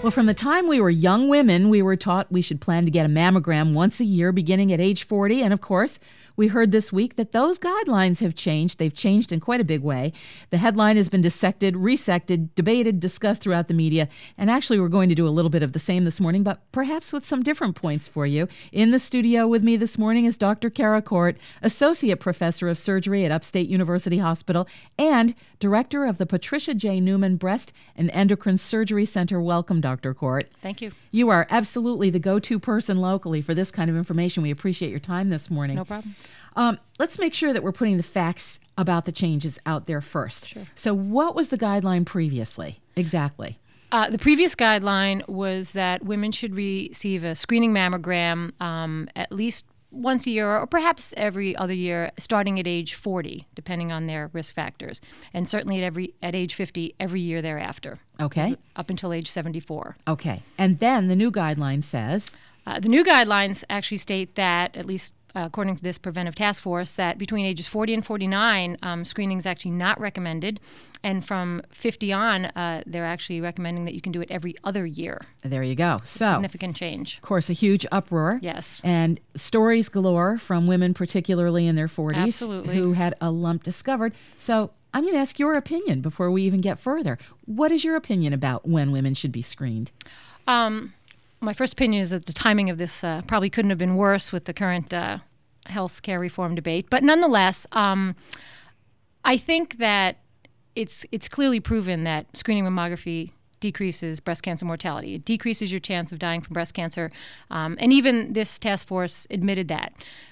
Well, from the time we were young women, we were taught we should plan to get a mammogram once a year beginning at age 40. And of course, we heard this week that those guidelines have changed. They've changed in quite a big way. The headline has been dissected, resected, debated, discussed throughout the media. And actually, we're going to do a little bit of the same this morning, but perhaps with some different points for you. In the studio with me this morning is Dr. Kara Cort, Associate Professor of Surgery at Upstate University Hospital and Director of the Patricia J. Newman Breast and Endocrine Surgery Center. Welcome, Dr. Cort. Thank you. You are absolutely the go-to person locally for this kind of information. We appreciate your time this morning. No problem. Let's make sure that we're putting the facts about the changes out there first. Sure. So what was the guideline previously? Exactly. The previous guideline was that women should receive a screening mammogram at least once a year or perhaps every other year, starting at age 40, depending on their risk factors, and certainly at age 50 every year thereafter. Okay. Up until age 74. Okay. And then the new guideline says? The new guidelines actually state that, at least according to this preventive task force, that between ages 40 and 49, screening is actually not recommended. And from 50 on, they're actually recommending that you can do it every other year. There you go. So, significant change. Of course, a huge uproar. Yes. And stories galore from women, particularly in their 40s, Absolutely, who had a lump discovered. So I'm going to ask your opinion before we even get further. What is your opinion about when women should be screened? My first opinion is that the timing of this probably couldn't have been worse with the current health care reform debate. But nonetheless, I think that it's clearly proven that screening mammography decreases breast cancer mortality. It decreases your chance of dying from breast cancer. And even this task force admitted that.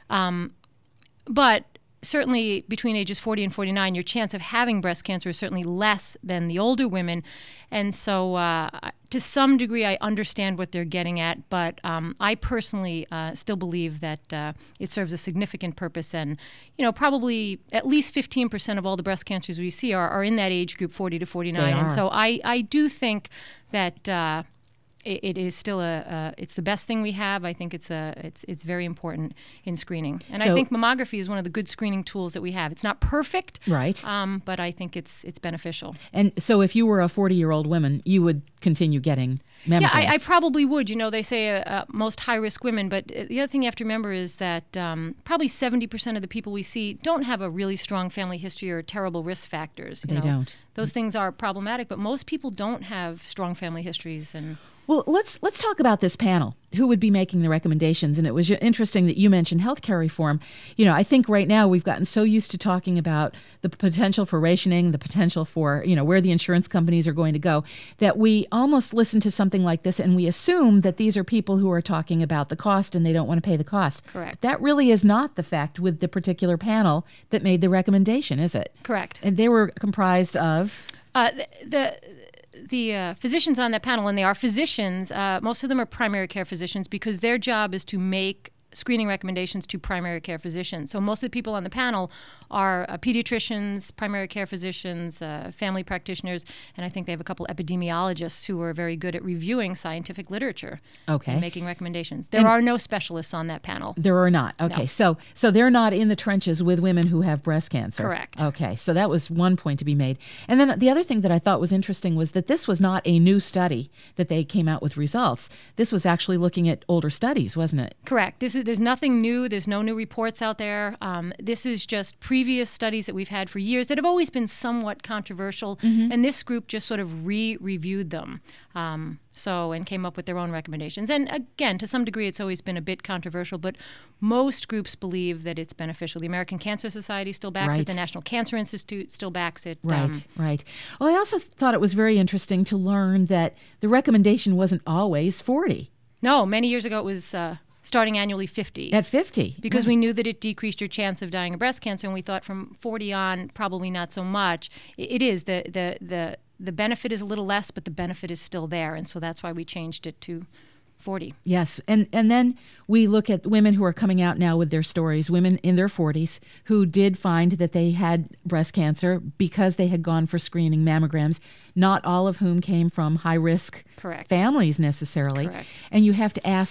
But certainly between ages 40 and 49, your chance of having breast cancer is certainly less than the older women. And so to some degree, I understand what they're getting at, but I personally still believe that it serves a significant purpose. And, probably at least 15% of all the breast cancers we see are in that age group, 40 to 49. And so I do think that it is still it's the best thing we have. I think it's very important in screening, and I think mammography is one of the good screening tools that we have. It's not perfect, right? But I think it's beneficial. And so, if you were a 40-year-old woman, you would continue getting mammograms. Yeah, I probably would. They say most high-risk women, but the other thing you have to remember is that probably 70% of the people we see don't have a really strong family history or terrible risk factors. They don't. Those things are problematic, but most people don't have strong family histories. And well, let's talk about this panel. Who would be making the recommendations? And it was interesting that you mentioned healthcare reform. I think right now we've gotten so used to talking about the potential for rationing, the potential for, where the insurance companies are going to go, that we almost listen to something like this and we assume that these are people who are talking about the cost and they don't want to pay the cost. Correct. That really is not the fact with the particular panel that made the recommendation, is it? Correct. And they were comprised of? The physicians on that panel, and they are physicians, most of them are primary care physicians because their job is to make screening recommendations to primary care physicians. So most of the people on the panel are pediatricians, primary care physicians, family practitioners, and I think they have a couple epidemiologists who are very good at reviewing scientific literature and making recommendations. There are no specialists on that panel. There are not. Okay, no. So they're not in the trenches with women who have breast cancer. Correct. Okay, so that was one point to be made. And then the other thing that I thought was interesting was that this was not a new study that they came out with results. This was actually looking at older studies, wasn't it? Correct. There's nothing new. There's no new reports out there. This is just previous studies that we've had for years that have always been somewhat controversial, and this group just sort of reviewed them and came up with their own recommendations. And again, to some degree, it's always been a bit controversial, but most groups believe that it's beneficial. The American Cancer Society still backs it. The National Cancer Institute still backs it. Right. Well, I also thought it was very interesting to learn that the recommendation wasn't always 40. No, many years ago it was starting annually 50. At 50. Because we knew that it decreased your chance of dying of breast cancer, and we thought from 40 on, probably not so much. It is. The benefit is a little less, but the benefit is still there, and so that's why we changed it to 40. Yes, and then we look at women who are coming out now with their stories, women in their 40s who did find that they had breast cancer because they had gone for screening mammograms, not all of whom came from high-risk families necessarily. Correct. And you have to ask,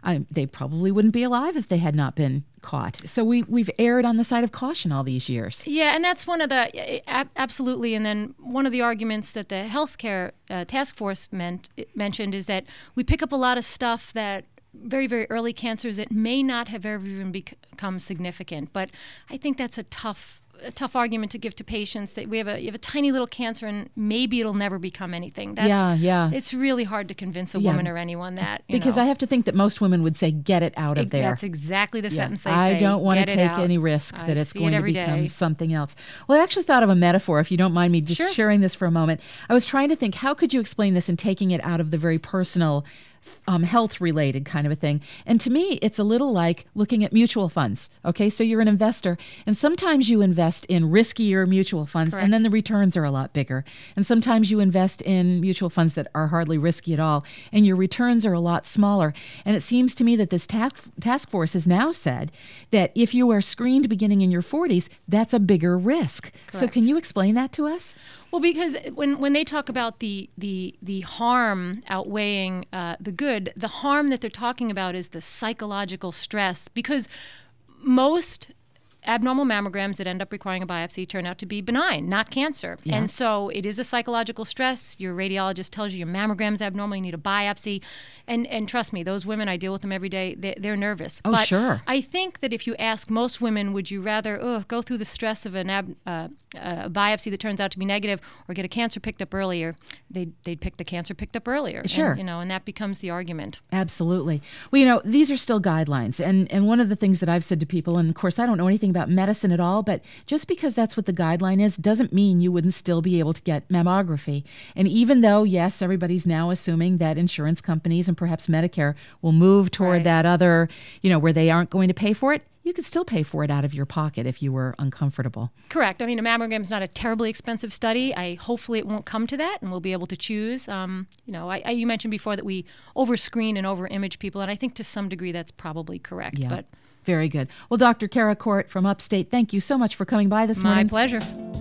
they probably wouldn't be alive if they had not been caught. So we've erred on the side of caution all these years. Yeah, and that's one of the absolutely. And then one of the arguments that the healthcare task force mentioned is that we pick up a lot of stuff that very, very early cancers that may not have ever even become significant. But I think that's a tough argument to give to patients, that you have a tiny little cancer and maybe it'll never become anything. It's really hard to convince a woman or anyone that. Because I have to think that most women would say, get it out of there. That's exactly the sentence I don't want to take any risk that it's going to become something else. Well, I actually thought of a metaphor, if you don't mind me just sharing this for a moment. I was trying to think, how could you explain this and taking it out of the very personal health-related kind of a thing. And to me, it's a little like looking at mutual funds. Okay, so you're an investor, and sometimes you invest in riskier mutual funds, and then the returns are a lot bigger. And sometimes you invest in mutual funds that are hardly risky at all, and your returns are a lot smaller. And it seems to me that this task force has now said that if you are screened beginning in your 40s, that's a bigger risk. Correct. So can you explain that to us? Well, because when they talk about the harm outweighing the good, the harm that they're talking about is the psychological stress, because most abnormal mammograms that end up requiring a biopsy turn out to be benign, not cancer. Yeah. And so it is a psychological stress. Your radiologist tells you your mammogram's abnormal, you need a biopsy. And trust me, those women, I deal with them every day, they're nervous. Oh, but sure. I think that if you ask most women, would you rather go through the stress of a biopsy that turns out to be negative or get a cancer picked up earlier, they'd pick the cancer picked up earlier. Sure. And that becomes the argument. Absolutely. Well, these are still guidelines. And one of the things that I've said to people, and of course I don't know anything about medicine at all, but just because that's what the guideline is doesn't mean you wouldn't still be able to get mammography. And even though, yes, everybody's now assuming that insurance companies and perhaps Medicare will move toward that other, where they aren't going to pay for it, you could still pay for it out of your pocket if you were uncomfortable. Correct. I mean, a mammogram is not a terribly expensive study. Hopefully it won't come to that, and we'll be able to choose. You mentioned before that we over-screen and over-image people, and I think to some degree that's probably correct. Yeah. But very good. Well, Dr. Kara Cort from Upstate, thank you so much for coming by this morning. My pleasure.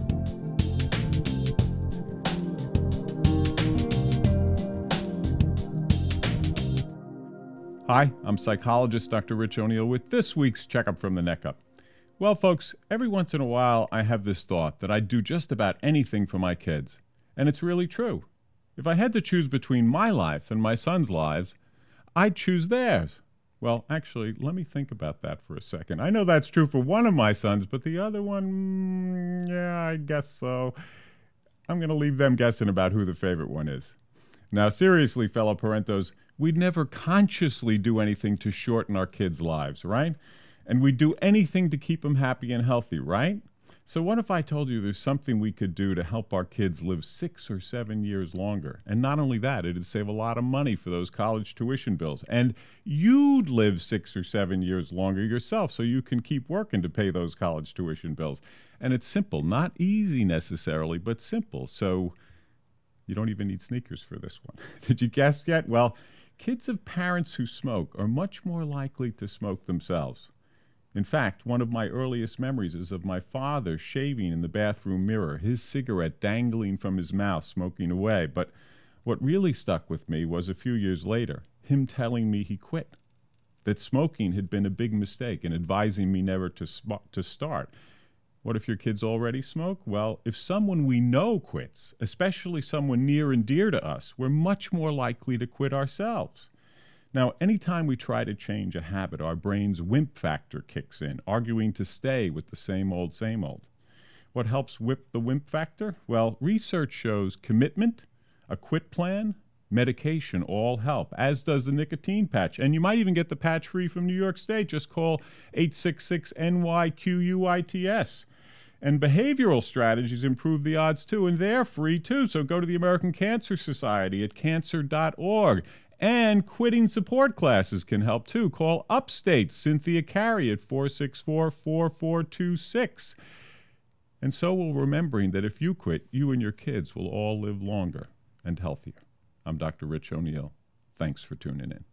Hi, I'm psychologist Dr. Rich O'Neill with this week's Checkup from the Neck Up. Well, folks, every once in a while I have this thought that I'd do just about anything for my kids. And it's really true. If I had to choose between my life and my son's lives, I'd choose theirs. Well, actually, let me think about that for a second. I know that's true for one of my sons, but the other one, I guess so. I'm going to leave them guessing about who the favorite one is. Now, seriously, fellow parentos, we'd never consciously do anything to shorten our kids' lives, right? And we'd do anything to keep them happy and healthy, right? So what if I told you there's something we could do to help our kids live 6 or 7 years longer? And not only that, it'd save a lot of money for those college tuition bills. And you'd live 6 or 7 years longer yourself so you can keep working to pay those college tuition bills. And it's simple, not easy necessarily, but simple. So you don't even need sneakers for this one. Did you guess yet? Well, kids of parents who smoke are much more likely to smoke themselves. In fact, one of my earliest memories is of my father shaving in the bathroom mirror, his cigarette dangling from his mouth, smoking away. But what really stuck with me was a few years later, him telling me he quit, that smoking had been a big mistake and advising me never to start. What if your kids already smoke? Well, if someone we know quits, especially someone near and dear to us, we're much more likely to quit ourselves. Now, anytime we try to change a habit, our brain's wimp factor kicks in, arguing to stay with the same old, same old. What helps whip the wimp factor? Well, research shows commitment, a quit plan, medication all help, as does the nicotine patch. And you might even get the patch free from New York State. Just call 866-NYQUITS. And behavioral strategies improve the odds too, and they're free too. So go to the American Cancer Society at cancer.org. And quitting support classes can help too. Call Upstate Cynthia Carey at 464-4426. And so will remembering that if you quit, you and your kids will all live longer and healthier. I'm Dr. Rich O'Neill. Thanks for tuning in.